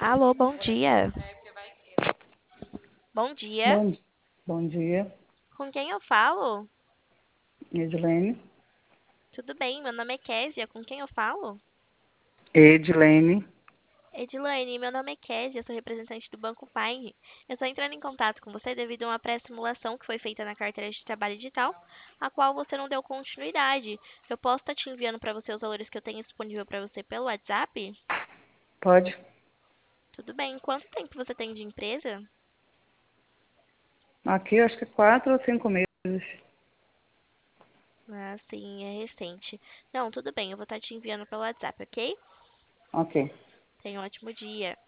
Alô, bom dia. Bom dia. Bom, bom dia, Com quem eu falo? Edilene. Tudo bem, meu nome é Késia. Com quem eu falo? Edilene, Edilane, meu nome é Késia, eu sou representante do Banco Paine. Eu estou entrando em contato com você devido a uma pré-simulação que foi feita na carteira de trabalho digital, a qual você não deu continuidade. Eu posso estar te enviando para você os valores que eu tenho disponível para você pelo WhatsApp? pode? Tudo bem. Quanto tempo você tem de empresa? Aqui acho que 4 ou 5 meses. Ah, sim, é recente. Não, tudo bem, eu vou estar te enviando pelo WhatsApp, ok? Ok. Tenha um ótimo dia.